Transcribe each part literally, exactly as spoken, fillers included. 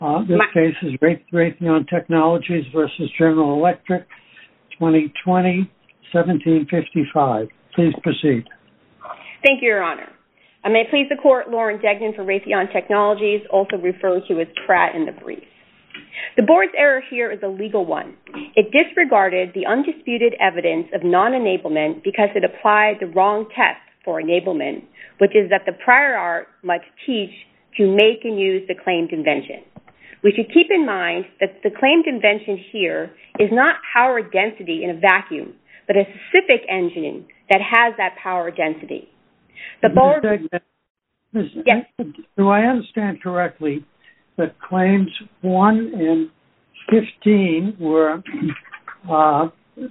Uh, this My- case is Raytheon Technologies versus General Electric, twenty twenty, seventeen fifty-five. Please proceed. Thank you, Your Honor. I may please the Court, Lauren Degnan for Raytheon Technologies, also referred to as Pratt in the brief. The Board's error here is a legal one. It disregarded the undisputed evidence of non-enablement because it applied the wrong test for enablement, which is that the prior art must teach to make and use the claimed invention. We should keep in mind that the claimed invention here is not power density in a vacuum, but a specific engine that has that power density. The Board... Miz Yes. Do I understand correctly that claims one and fifteen were uh,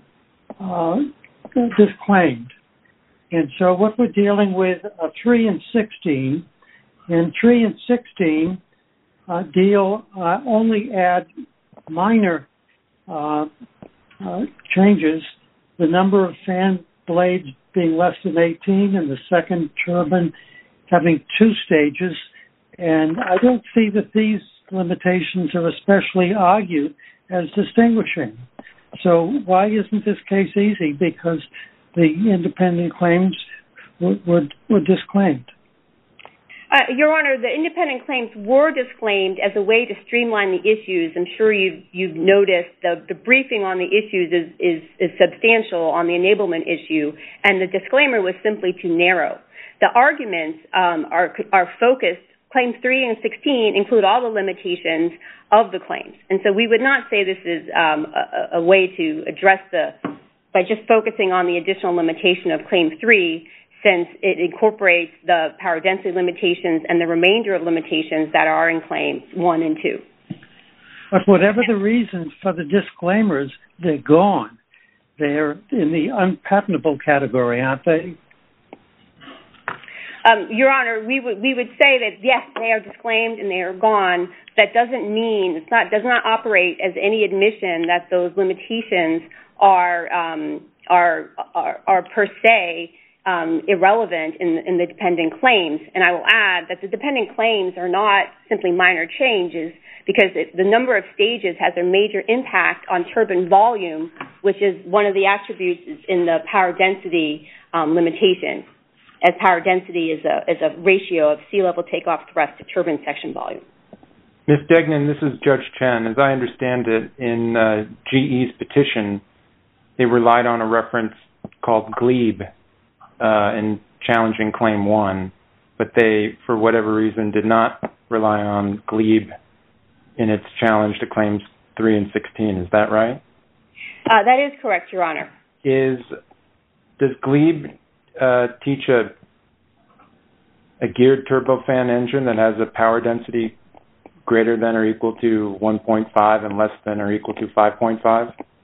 uh, disclaimed? And so what we're dealing with are three and sixteen. And three and sixteen uh, deal uh, only add minor uh, uh, changes. The number of fan blades being less than eighteen and the second turbine having two stages. And I don't see that these limitations are especially argued as distinguishing. So why isn't this case easy? Because the independent claims were, were, were disclaimed. Uh, Your Honor, the independent claims were disclaimed as a way to streamline the issues. I'm sure you've, you've noticed the, the briefing on the issues is, is, is substantial on the enablement issue, and the disclaimer was simply too narrow. The arguments um, are, are focused. Claims three and sixteen include all the limitations of the claims. And so we would not say this is um, a, a way to address the, by just focusing on the additional limitation of Claim three, since it incorporates the power density limitations and the remainder of limitations that are in Claims one and two. But whatever the reasons for the disclaimers, they're gone. They're in the unpatentable category, aren't they? Um, Your Honor, we would we would say that yes, they are disclaimed and they are gone. That doesn't mean it's not does not operate as any admission that those limitations are um, are, are are per se um, irrelevant in, in the dependent claims. And I will add that the dependent claims are not simply minor changes because it, the number of stages has a major impact on turbine volume, which is one of the attributes in the power density um, limitation. As power density is a, is a ratio of sea level takeoff thrust to turbine section volume. Miz Degnan, this is Judge Chen. As I understand it, in uh, G E's petition, they relied on a reference called Glebe uh, in challenging Claim one, but they, for whatever reason, did not rely on Glebe in its challenge to Claims three and sixteen. Is that right? Uh, that is correct, Your Honor. Is, does Glebe Uh, teach a, a geared turbofan engine that has a power density greater than or equal to one point five and less than or equal to five point five?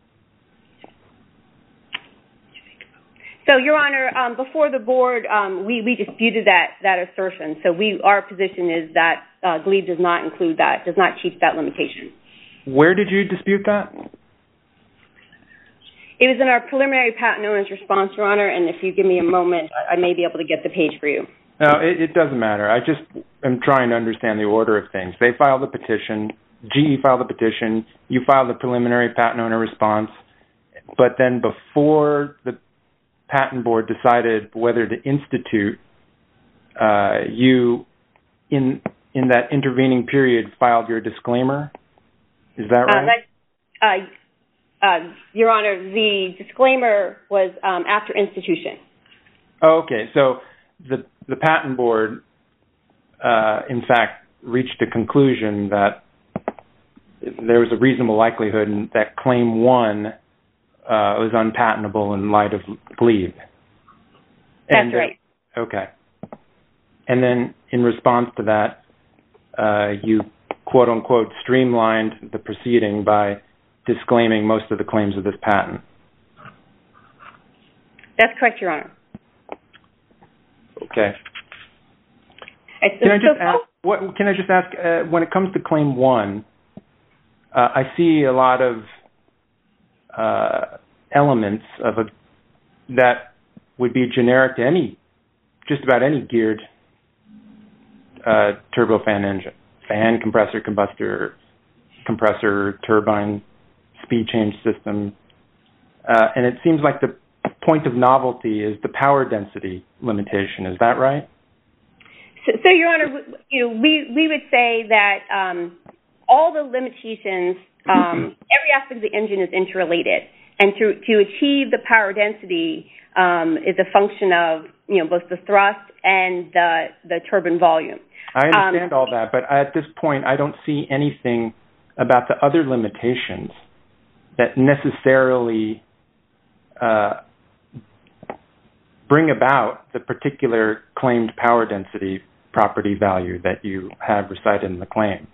So, Your Honor, um, before the board, um, we, we disputed that, that assertion. So we, our position is that uh, Glebe does not include that, does not teach that limitation. Where did you dispute that? It was in our preliminary patent owner's response, Your Honor, and if you give me a moment, I may be able to get the page for you. No, it, it doesn't matter. I just am trying to understand the order of things. They filed a petition, G E filed a petition, you filed a preliminary patent owner response, but then before the patent board decided whether to institute, uh, you, in in that intervening period, filed your disclaimer. Is that right? Uh, that, uh, Uh, Your Honor, the disclaimer was um, after institution. Oh, okay. So the the patent board, uh, in fact, reached a conclusion that there was a reasonable likelihood that Claim one uh, was unpatentable in light of Glebe. That's and, right. Uh, okay. And then in response to that, uh, you, quote-unquote, streamlined the proceeding by disclaiming most of the claims of this patent. That's correct, Your Honor. Okay. Can I just ask, what, can I just ask uh, when it comes to Claim one, uh, I see a lot of uh, elements of a, that would be generic to any, just about any geared uh, turbofan engine. fan, compressor, combustor, compressor, turbine, speed change system. Uh, and it seems like the point of novelty is the power density limitation. Is that right? So, so Your Honor, you know, we, we would say that um, all the limitations, um, every aspect of the engine is interrelated. And to, to achieve the power density um, is a function of, you know, both the thrust and the, the turbine volume. I understand um, all that, but at this point, I don't see anything about the other limitations that necessarily uh, bring about the particular claimed power density property value that you have recited in the claim.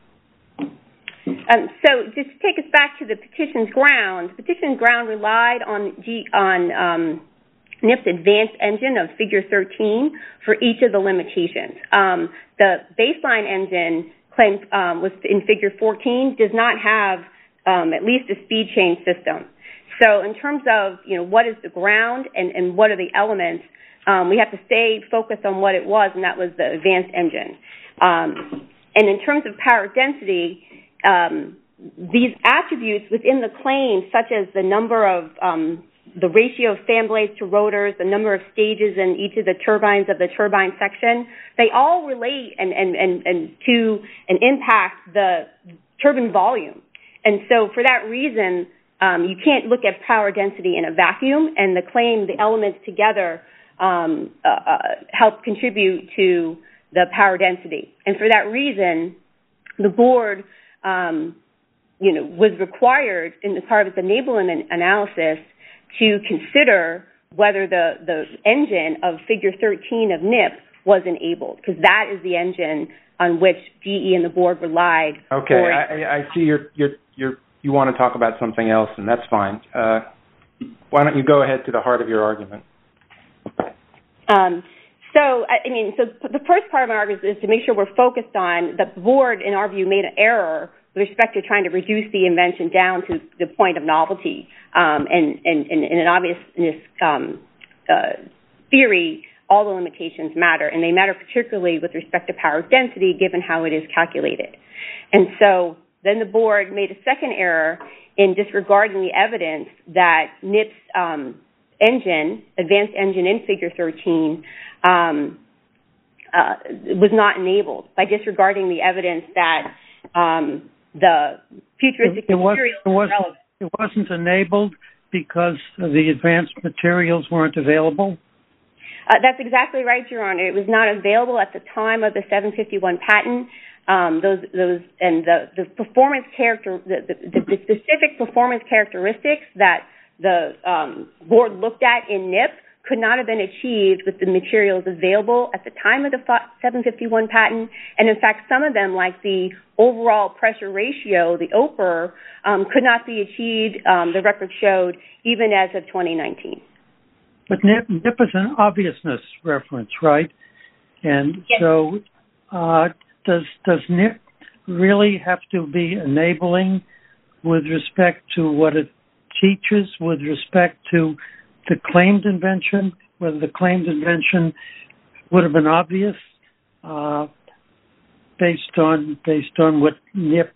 Um, so just to take us back to the petition's ground, the petition's ground relied on G, on um, N I P's advanced engine of figure thirteen for each of the limitations. Um, the baseline engine claimed um, was in figure fourteen does not have um, at least a speed change system. So in terms of, you know, what is the ground and, and what are the elements, um, we have to stay focused on what it was, and that was the advanced engine. Um, and in terms of power density, um, these attributes within the claim, such as the number of um, the ratio of fan blades to rotors, the number of stages in each of the turbines of the turbine section, they all relate and, and, and, and to and impact the turbine volume. And so for that reason, um, you can't look at power density in a vacuum, and the claim, the elements together um, uh, uh, help contribute to the power density. And for that reason, the board um, you know, was required in the part of its enabling analysis to consider whether the, the engine of figure thirteen of N I P was enabled, because that is the engine on which G E and the board relied. Okay, I, I see you're, you're, you're, you want to talk about something else, and that's fine. Uh, why don't you go ahead to the heart of your argument? Um, so, I mean, so the first part of my argument is to make sure we're focused on the board, in our view, made an error with respect to trying to reduce the invention down to the point of novelty. Um, and, and, and in an obviousness um, uh, theory, all the limitations matter, and they matter particularly with respect to power density, given how it is calculated. And so then the board made a second error in disregarding the evidence that N I P's um, engine, advanced engine in figure thirteen, um, uh, was not enabled, by disregarding the evidence that um, the futuristic it, it materials was, it wasn't, relevant. It wasn't enabled because the advanced materials weren't available? Uh, that's exactly right, Your Honor. It was not available at the time of the seven fifty-one patent. Um, those, those, and the, the performance character, the, the, the specific performance characteristics that the um, board looked at in N I P could not have been achieved with the materials available at the time of the seven fifty-one patent. And in fact, some of them, like the overall pressure ratio, the O P R, um, could not be achieved, um, the record showed, even as of twenty nineteen. But N I P, N I P is an obviousness reference, right? And yes. so uh, does, does N I P really have to be enabling with respect to what it teaches, with respect to the claimed invention, whether the claimed invention would have been obvious uh, based on based on what N I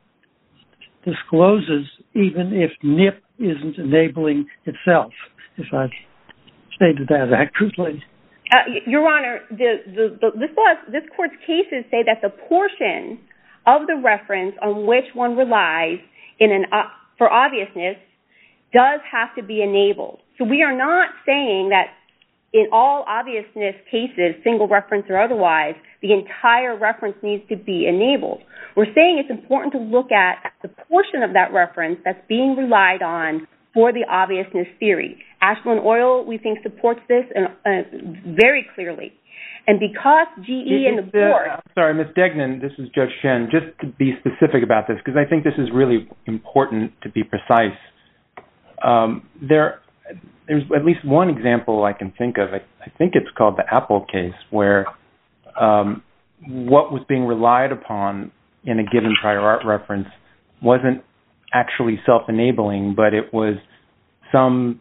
P discloses, even if N I P isn't enabling itself, if I've stated that accurately. Uh, Your Honor, the, the, the, this, law, this court's cases say that the portion of the reference on which one relies in an uh, for obviousness does have to be enabled. So we are not saying that in all obviousness cases, single reference or otherwise, the entire reference needs to be enabled. We're saying it's important to look at the portion of that reference that's being relied on for the obviousness theory. Ashland Oil, we think, supports this uh, uh, very clearly. And because G E and the board... Uh, sorry, Miz Degnan, this is Judge Shen. Just to be specific about this, because I think this is really important to be precise. Um, there, there's at least one example I can think of. I, I think it's called the Apple case, where um, what was being relied upon in a given prior art reference wasn't actually self-enabling, but it was some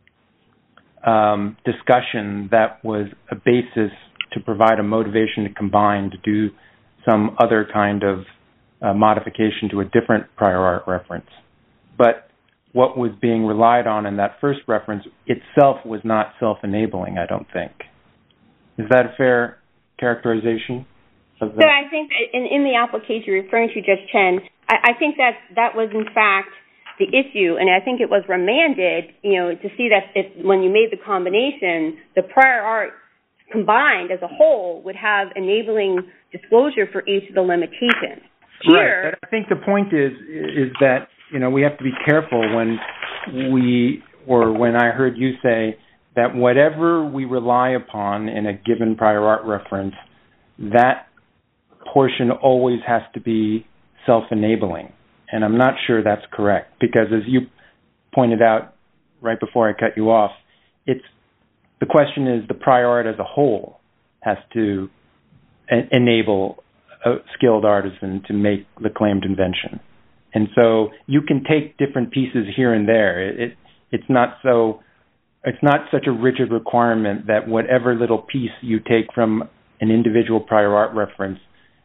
um, discussion that was a basis to provide a motivation to combine to do some other kind of uh, modification to a different prior art reference. But what was being relied on in that first reference itself was not self-enabling, I don't think. Is that a fair characterization of that? So I think in, in the application referring to Judge Chen, I, I think that that was in fact the issue, and I think it was remanded, you know, to see that if, when you made the combination, the prior art combined as a whole would have enabling disclosure for each of the limitations. Here, right. I think the point is is that, you know, we have to be careful when we, or when I heard you say that whatever we rely upon in a given prior art reference, that portion always has to be self-enabling. And I'm not sure that's correct, because as you pointed out right before I cut you off, it's the question is the prior art as a whole has to en- enable a skilled artisan to make the claimed invention. And so you can take different pieces here and there. It, it it's not so it's not such a rigid requirement that whatever little piece you take from an individual prior art reference,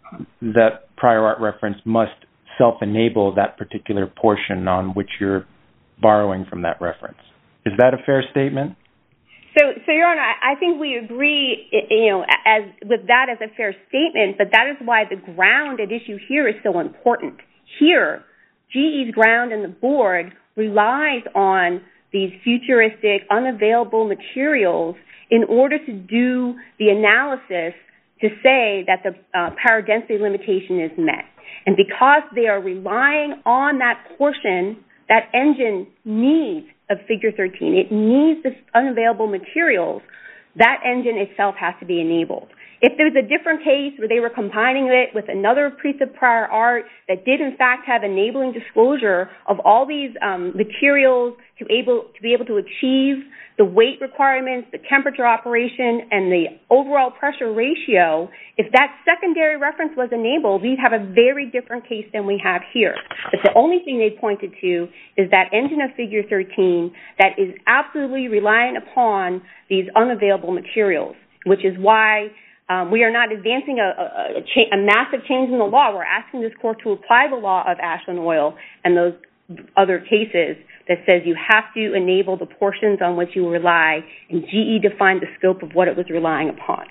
that prior art reference must self-enable that particular portion on which you're borrowing from that reference. Is that a fair statement? So, so Your Honor, I think we agree, you know, as with that as a fair statement, but that is why the ground at issue here is so important. Here, G E's ground and the board relies on these futuristic, unavailable materials in order to do the analysis to say that the uh, power density limitation is met. And because they are relying on that portion, that engine needs of Figure thirteen, it needs the unavailable materials, that engine itself has to be enabled. If there's a different case where they were combining it with another piece of prior art that did in fact have enabling disclosure of all these um, materials to able to be able to achieve the weight requirements, the temperature operation, and the overall pressure ratio, if that secondary reference was enabled, we'd have a very different case than we have here. But the only thing they pointed to is that engine of Figure thirteen that is absolutely reliant upon these unavailable materials, which is why Um, we are not advancing a, a, a, cha- a massive change in the law. We're asking this court to apply the law of Ashland Oil and those other cases that says you have to enable the portions on which you rely, and G E defined the scope of what it was relying upon.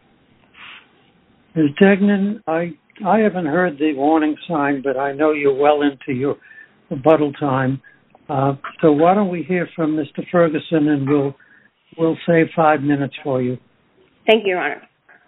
Miz Degnan, I, I haven't heard the warning sign, but I know you're well into your rebuttal time. Uh, so why don't we hear from Mister Ferguson, and we'll, we'll save five minutes for you. Thank you, Your Honor.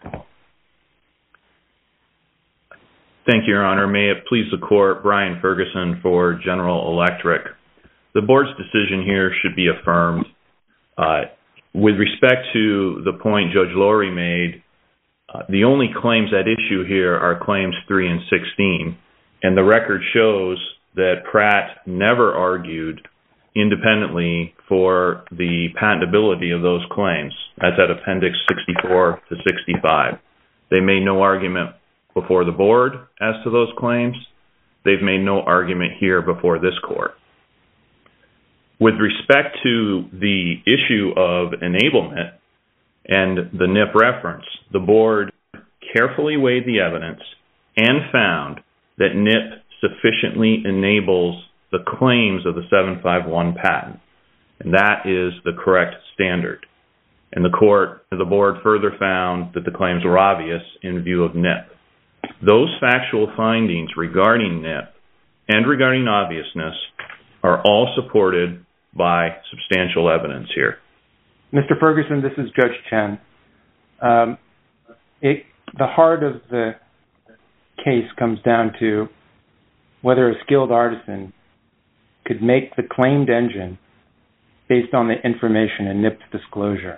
Thank you, Your Honor. May it please the Court, Brian Ferguson for General Electric. The Board's decision here should be affirmed. Uh, with respect to the point Judge Lori made, uh, the only claims at issue here are claims three and sixteen, and the record shows that Pratt never argued independently for the patentability of those claims. That's at Appendix sixty-four to sixty-five. They made no argument before the Board as to those claims. They've made no argument here before this Court. With respect to the issue of enablement and the N I P reference, the Board carefully weighed the evidence and found that N I P sufficiently enables the claims of the seven five one patent, and that is the correct standard. And the Court, the Board further found that the claims were obvious in view of N I P. Those factual findings regarding N I P and regarding obviousness are all supported by substantial evidence here. Mister Ferguson, this is Judge Chen. Um, it, the heart of the case comes down to whether a skilled artisan could make the claimed engine based on the information in N I P's disclosure.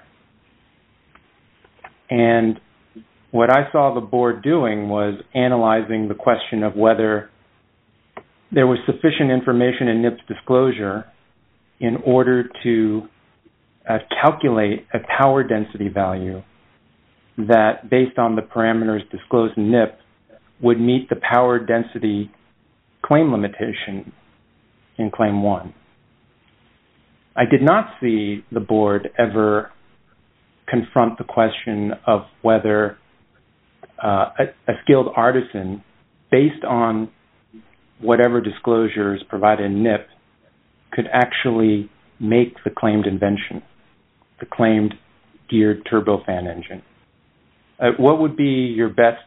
And what I saw the Board doing was analyzing the question of whether there was sufficient information in N I P's disclosure in order to uh, calculate a power density value that, based on the parameters disclosed in N I P, would meet the power density claim limitation in Claim one. I did not see the Board ever confront the question of whether uh, a, a skilled artisan, based on whatever disclosures provided in N I P could actually make the claimed invention, the claimed geared turbofan engine. Uh, what would be your best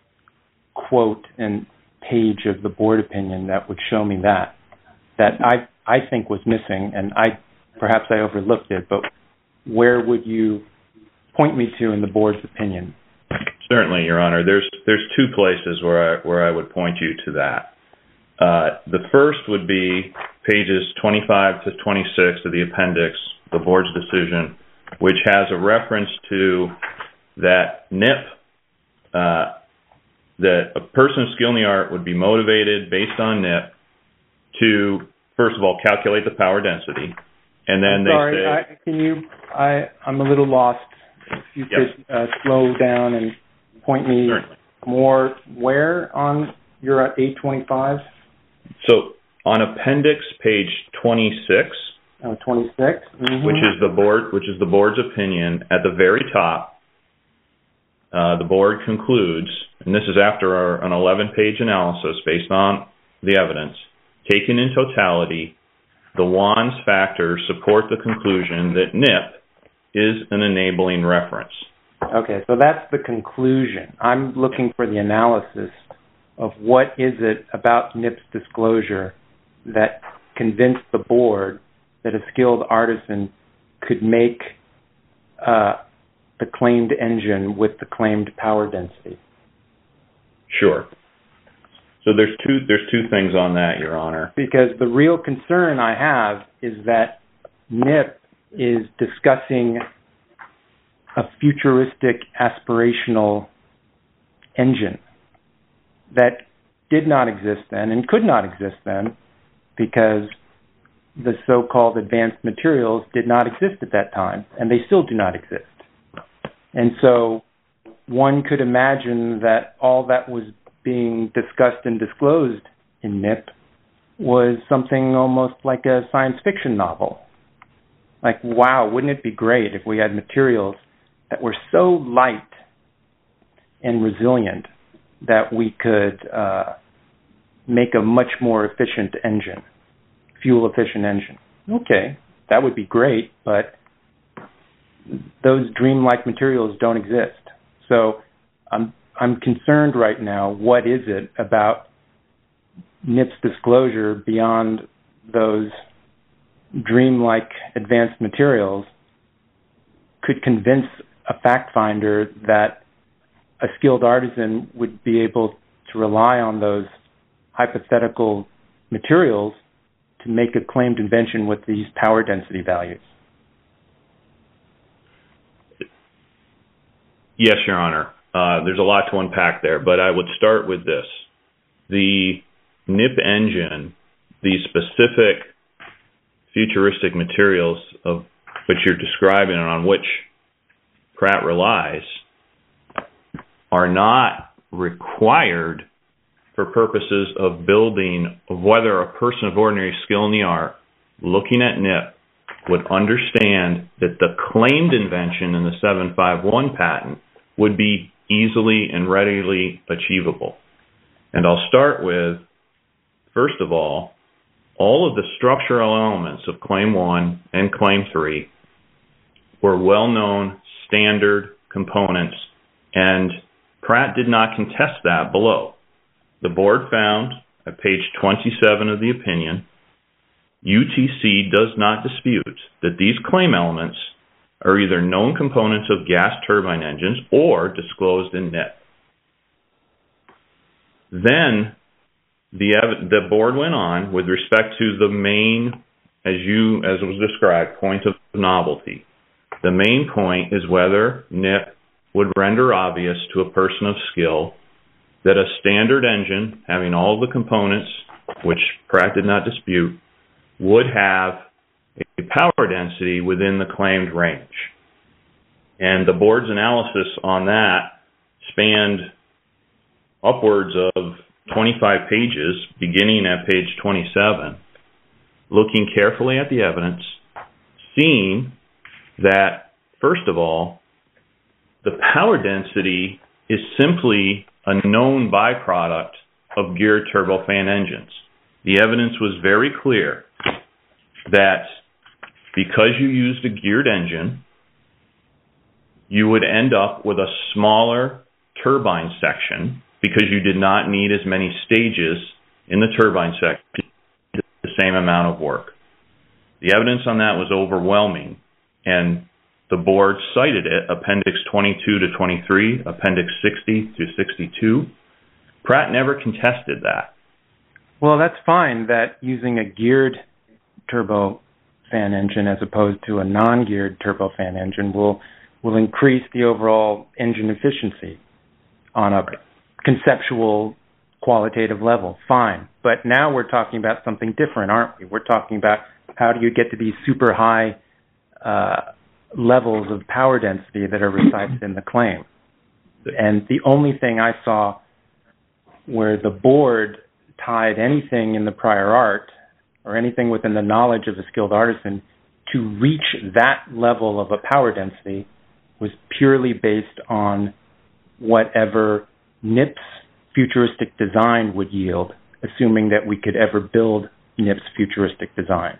quote and page of the board opinion that would show me that, that I, I think was missing, and I perhaps I overlooked it, but where would you point me to in the board's opinion? Certainly, Your Honor. There's there's two places where I, where I would point you to that. Uh, the first would be pages twenty-five to twenty-six of the appendix, the board's decision, which has a reference to that N I P, uh, that a person of skill in the art would be motivated based on N I P to, first of all, calculate the power density, and then I'm they sorry, say... I, can you, I, I'm a little lost. If you Yes. could uh, slow down and point me Certainly. more where on you're at eight twenty-five? So on appendix page twenty-six, Oh, twenty-six, mm-hmm. which is the board, which is the board's opinion, at the very top, uh, the board concludes, and this is after our, an eleven-page analysis based on the evidence, taken in totality, the W A N S factors support the conclusion that N I P is an enabling reference. Okay, so that's the conclusion. I'm looking for the analysis of what is it about N I P's disclosure that convinced the board that a skilled artisan could make uh, the claimed engine with the claimed power density. Sure. So there's two there's two things on that, Your Honor. Because the real concern I have is that N I P is discussing a futuristic aspirational engine that did not exist then and could not exist then because the so-called advanced materials did not exist at that time, and they still do not exist. And so one could imagine that all that was being discussed and disclosed in N I P was something almost like a science fiction novel. Like, wow, wouldn't it be great if we had materials that were so light and resilient that we could uh, make a much more efficient engine, fuel-efficient engine. Okay, that would be great, but those dreamlike materials don't exist. So I'm I'm concerned right now, what is it about N I P's disclosure beyond those dreamlike advanced materials could convince a fact finder that a skilled artisan would be able to rely on those hypothetical materials to make a claimed invention with these power density values. Yes, Your Honor. Uh, there's a lot to unpack there, but I would start with this. The N I P engine, the specific futuristic materials of which you're describing and on which Pratt relies, are not required for purposes of building of whether a person of ordinary skill in the art looking at N I P would understand that the claimed invention in the seven five one patent would be easily and readily achievable. And I'll start with, first of all, all of the structural elements of Claim one and Claim three were well-known standard components, and Pratt did not contest that below. The board found, at page twenty-seven of the opinion, U T C does not dispute that these claim elements are either known components of gas turbine engines or disclosed in N I P. Then the, the board went on with respect to the main, as you as was described, point of novelty. The main point is whether N I P would render obvious to a person of skill that a standard engine having all the components, which Pratt did not dispute, would have a power density within the claimed range. And the board's analysis on that spanned upwards of twenty-five pages, beginning at page twenty-seven, looking carefully at the evidence, seeing that, first of all, the power density is simply a known byproduct of geared turbofan engines. the evidence was very clear that because you used a geared engine, you would end up with a smaller turbine section because you did not need as many stages in the turbine section to do the same amount of work. The evidence on that was overwhelming, and the board cited it, Appendix twenty-two to twenty-three, Appendix sixty to sixty-two. Pratt never contested that. Well, that's fine that using a geared turbofan engine as opposed to a non-geared turbofan engine will will increase the overall engine efficiency on a conceptual, qualitative level. Fine. But now we're talking about something different, aren't we? We're talking about how do you get to these super high uh, levels of power density that are recited in the claim. And the only thing I saw where the board tied anything in the prior art or anything within the knowledge of a skilled artisan to reach that level of a power density was purely based on whatever N I P's futuristic design would yield, assuming that we could ever build N I P's futuristic design.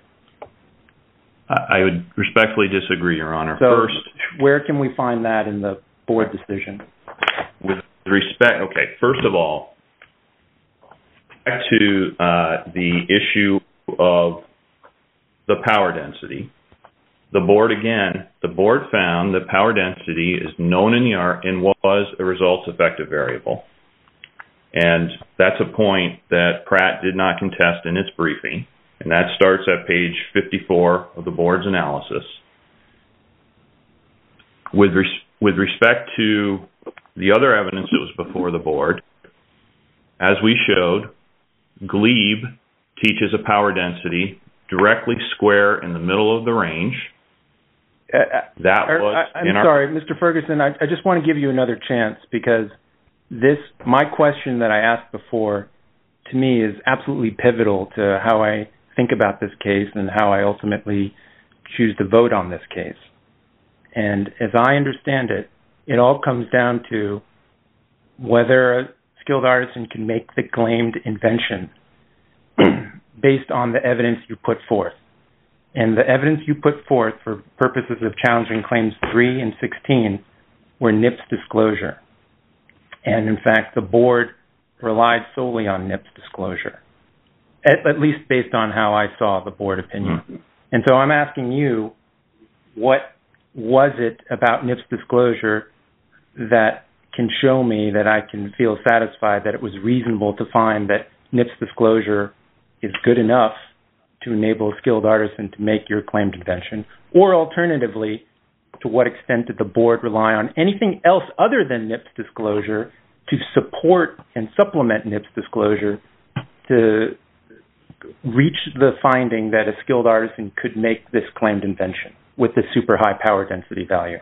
I would respectfully disagree, Your Honor. So First, where can we find that in the board decision? With respect, okay, first of all, back to uh, the issue of the power density. The board, again, the board found that power density is known in the art and was a results effective variable. And that's a point that Pratt did not contest in its briefing. And that starts at page fifty-four of the board's analysis. With, res- with respect to the other evidence that was before the board, as we showed, Glebe teaches a power density directly square in the middle of the range. Uh, that was I, I'm in our- sorry, Mister Ferguson, I, I just want to give you another chance because this, my question that I asked before, to me is absolutely pivotal to how I think about this case and how I ultimately choose to vote on this case. And as I understand it, it all comes down to whether a skilled artisan can make the claimed invention based on the evidence you put forth. And the evidence you put forth for purposes of challenging claims three and sixteen were N I P's disclosure. And in fact, the board relied solely on N I P's disclosure, at, at least based on how I saw the board opinion. Mm-hmm. And so I'm asking you, what was it about N I P's disclosure that can show me that I can feel satisfied that it was reasonable to find that N I P's disclosure is good enough to enable a skilled artisan to make your claimed invention? Or alternatively, to what extent did the board rely on anything else other than N I P's disclosure to support and supplement N I P's disclosure to reach the finding that a skilled artisan could make this claimed invention with the super high power density value?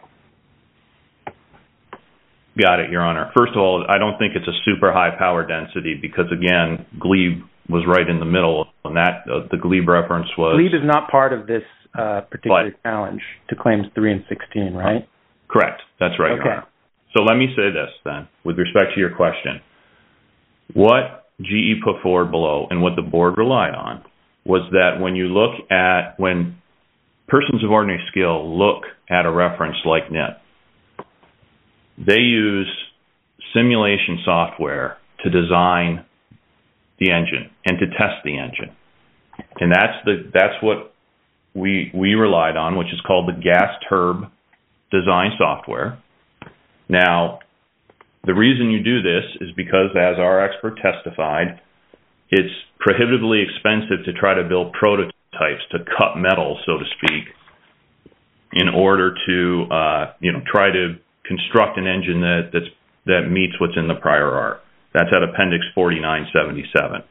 Got it, Your Honor. First of all, I don't think it's a super high power density because, again, Glebe was right in the middle, and that uh, the Glebe reference was... Glebe is not part of this uh, particular but, challenge to claims three and sixteen, right? Correct. That's right, okay. Your Honor. So let me say this, then, with respect to your question. What G E put forward below and what the board relied on was that when you look at, when persons of ordinary skill look at a reference like N I P, they use simulation software to design the engine and to test the engine. And that's the that's what we we relied on, which is called the gas turb design software. Now, the reason you do this is because, as our expert testified, it's prohibitively expensive to try to build prototypes, to cut metal, so to speak, in order to uh, you know try to construct an engine that that's, that meets what's in the prior art. That's at Appendix forty-nine seventy-seven.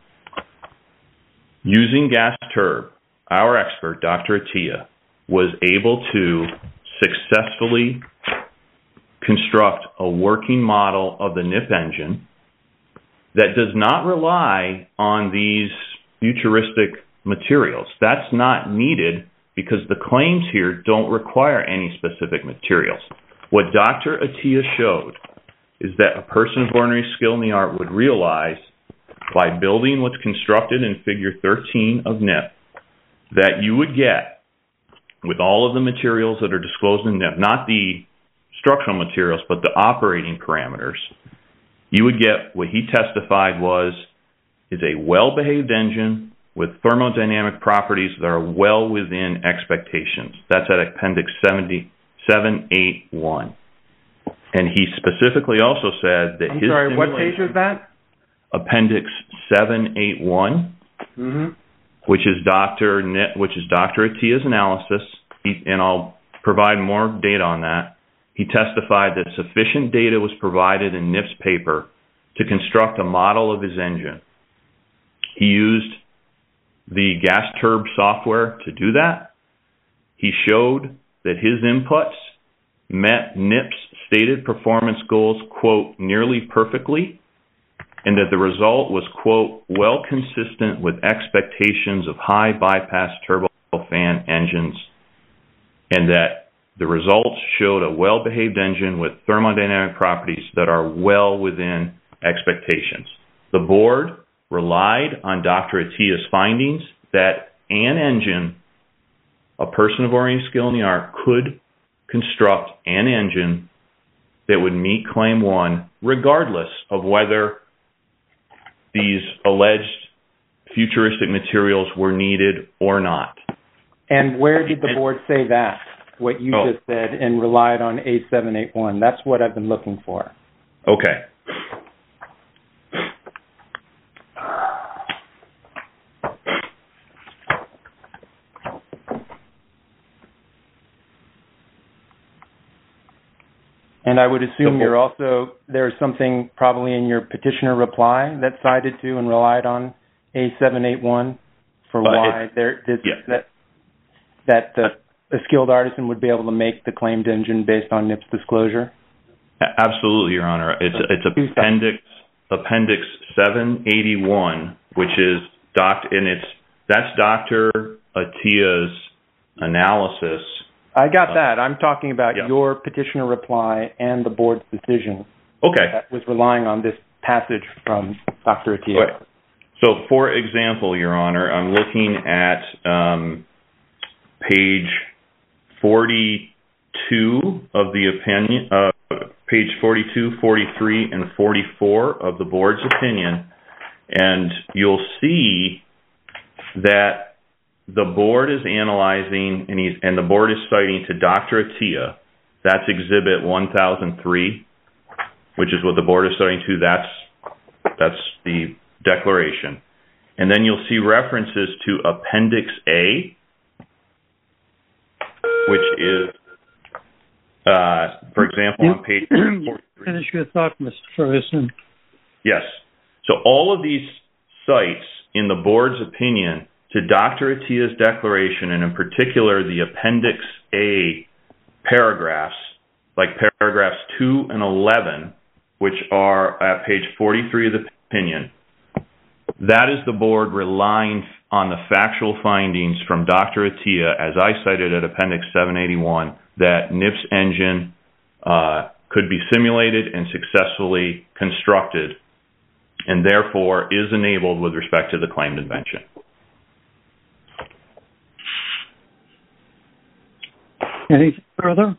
Using gas turb, our expert, Doctor Attia, was able to successfully construct a working model of the N I P engine that does not rely on these futuristic materials. That's not needed because the claims here don't require any specific materials. What Doctor Attia showed is that a person of ordinary skill in the art would realize by building what's constructed in Figure thirteen of N I P that you would get with all of the materials that are disclosed in N I P, not the structural materials, but the operating parameters, you would get what he testified was is a well-behaved engine with thermodynamic properties that are well within expectations. That's at Appendix seven eighty-one. And he specifically also said that I'm his sorry, what page is that? Appendix seven eighty-one, mm-hmm. which is Doctor which is Doctor Attia's analysis, he, and I'll provide more data on that. He testified that sufficient data was provided in N I P's paper to construct a model of his engine. He used the gas turb software to do that. He showed that his inputs met N I P's stated performance goals, quote, nearly perfectly, and that the result was, quote, well consistent with expectations of high bypass turbofan engines, and that the results showed a well-behaved engine with thermodynamic properties that are well within expectations. The board relied on Doctor Attia's findings that an engine, a person of ordinary skill in the art, could construct an engine that would meet Claim one regardless of whether these alleged futuristic materials were needed or not. And where did the board say that, what you oh. just said, and relied on A seven eighty-one? That's what I've been looking for. Okay. And I would assume you're also, there's something probably in your petitioner reply that cited to and relied on A seven eighty-one for uh, why it, there this, yeah. that that the, a skilled artisan would be able to make the claimed engine based on N I P's disclosure? Absolutely, Your Honor. It's it's appendix appendix seven eighty-one, which is doc, and it's that's Doctor Attia's analysis. I got that. I'm talking about yeah. your petitioner reply and the board's decision. Okay. That was relying on this passage from Doctor Attia. Right. So, for example, Your Honor, I'm looking at um, page forty-two of the opinion, uh, page forty-two, forty-three, and forty-four of the board's opinion, and you'll see that the board is analyzing, and, he's, and the board is citing to Doctor Attia, that's Exhibit one thousand three, which is what the board is citing to, that's, that's the declaration. And then you'll see references to Appendix A, which is, uh, for example, on page forty-three. Finish your thought, Mister Ferguson. Yes. So all of these cites in the board's opinion to Doctor Attia's declaration, and in particular the Appendix A paragraphs, like paragraphs two and eleven, which are at page forty-three of the opinion, that is the board relying on the factual findings from Doctor Attia, as I cited at Appendix seven eighty-one, that N I P's engine uh, could be simulated and successfully constructed, and therefore is enabled with respect to the claimed invention. Anything further?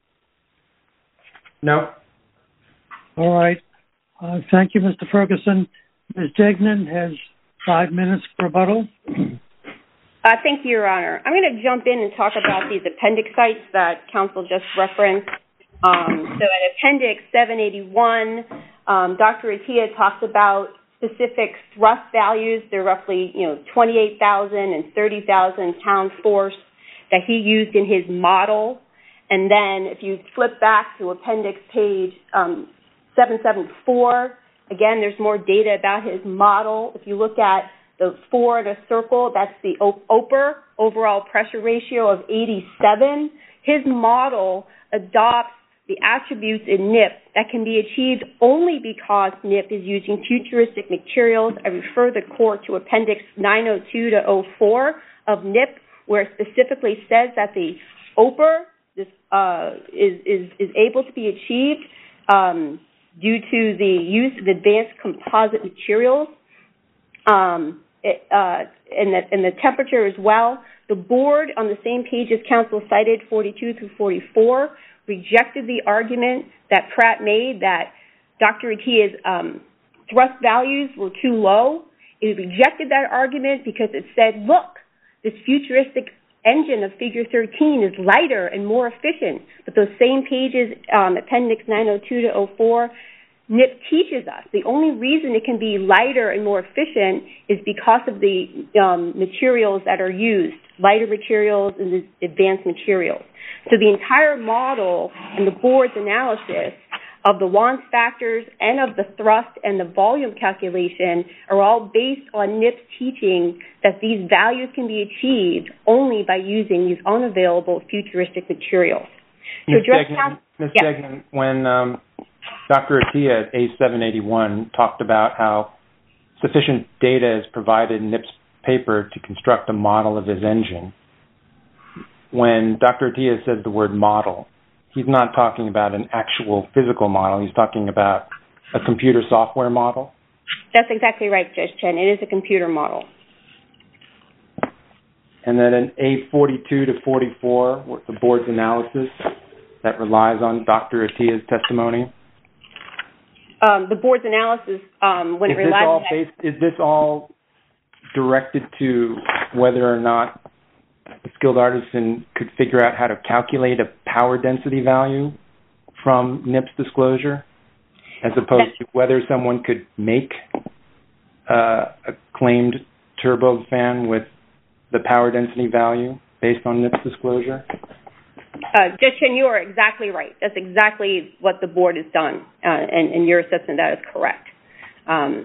No. All right. Uh, thank you, Mister Ferguson. Miz Degnan has five minutes for rebuttal. Uh, thank you, Your Honor. I'm going to jump in and talk about these appendix sites that counsel just referenced. Um, so at Appendix seven eighty-one, um, Doctor Attia talks about specific thrust values. They're roughly, you know, twenty-eight thousand and thirty thousand pound force that he used in his model. And then if you flip back to appendix page um, seven seventy-four, again, there's more data about his model. If you look at the four in a circle, that's the O P R, overall pressure ratio of eighty-seven. His model adopts the attributes in N I P that can be achieved only because N I P is using futuristic materials. I refer the court to appendix nine oh two to oh four of N I P, where it specifically says that the O P R this, uh, is, is, is able to be achieved um, due to the use of advanced composite materials. um, it, uh, and, the, and the temperature as well. The board, on the same page as counsel cited, forty-two through forty-four, rejected the argument that Pratt made that Doctor Atiya's um, thrust values were too low. It rejected that argument because it said, look, this futuristic engine of figure thirteen is lighter and more efficient. But those same pages, um, appendix nine oh two to oh four, N I P teaches us the only reason it can be lighter and more efficient is because of the um, materials that are used, lighter materials and the advanced materials. So the entire model and the board's analysis of the Wands factors and of the thrust and the volume calculation are all based on N I P's teaching that these values can be achieved only by using these unavailable futuristic materials. Miz Degnan, Miz Yes. Degnan, when um, Doctor Atiya at A seven eighty-one talked about how sufficient data is provided in N I P's paper to construct a model of his engine, when Doctor Atiya says the word model, he's not talking about an actual physical model. He's talking about a computer software model. That's exactly right, Judge Chen. It is a computer model. And then in A forty-two to forty-four, the board's analysis that relies on Doctor Atiya's testimony. Um, the board's analysis, um, when is it relies all on that, based, is this all directed to whether or not a skilled artisan could figure out how to calculate a power density value from N I P's disclosure, as opposed to whether someone could make uh, a claimed turbofan with the power density value based on N I P's disclosure? Uh, Judge Chen, you are exactly right. That's exactly what the board has done, uh, and, and your assessment that is correct. Um,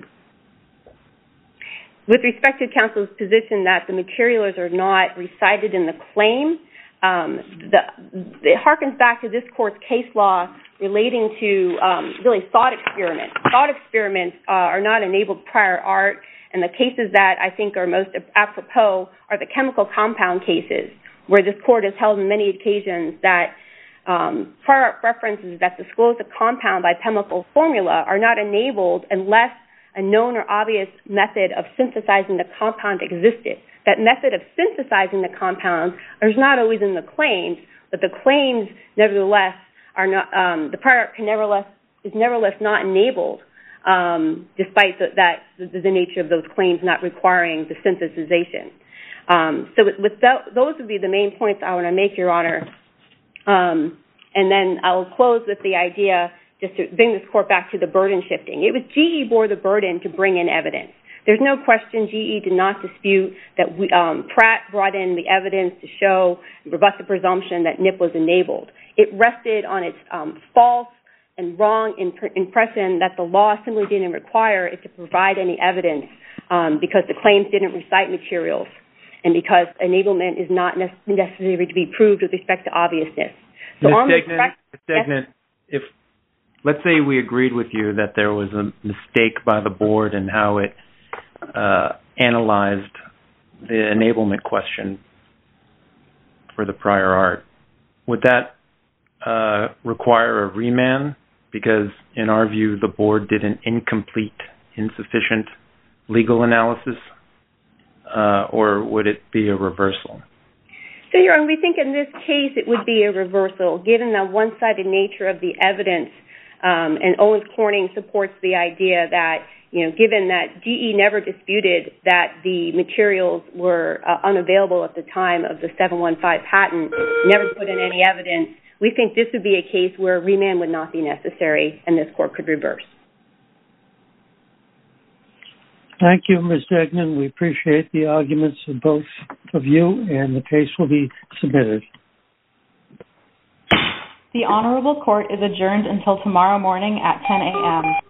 with respect to counsel's position that the materials are not recited in the claim, um, the, it harkens back to this court's case law relating to um, really thought experiments. Thought experiments uh, are not enabled prior art, and the cases that I think are most apropos are the chemical compound cases, where this court has held on many occasions that um, prior art references that disclose a compound by chemical formula are not enabled unless a known or obvious method of synthesizing the compound existed. That method of synthesizing the compound is not always in the claims, but the claims, nevertheless, are not. Um, the prior art can nevertheless is nevertheless not enabled, um, despite the, that the, the nature of those claims not requiring the synthesization. Um, so with, with that, those would be the main points I want to make, Your Honor. Um, and then I'll close with the idea, just to bring this court back to the burden shifting. It was G E bore the burden to bring in evidence. There's no question G E did not dispute that we, um, Pratt brought in the evidence to show, rebut the presumption that N I P was enabled. It rested on its um, false and wrong imp- impression that the law simply didn't require it to provide any evidence um, because the claims didn't recite materials, and because enablement is not ne- necessary to be proved with respect to obviousness. So on Miz Degnan, Miz Degnan, if let's say we agreed with you that there was a mistake by the board in how it uh, analyzed the enablement question for the prior art, would that uh, require a remand? Because in our view, the board did an incomplete, insufficient legal analysis. Uh, or would it be a reversal? So, Your Honor, we think in this case it would be a reversal, given the one-sided nature of the evidence, um, and Owens Corning supports the idea that, you know, given that G E never disputed that the materials were uh, unavailable at the time of the seven one five patent, never put in any evidence, we think this would be a case where remand would not be necessary and this court could reverse. Thank you, Miz Degnan. We appreciate the arguments of both of you, and the case will be submitted. The Honorable Court is adjourned until tomorrow morning at ten a.m.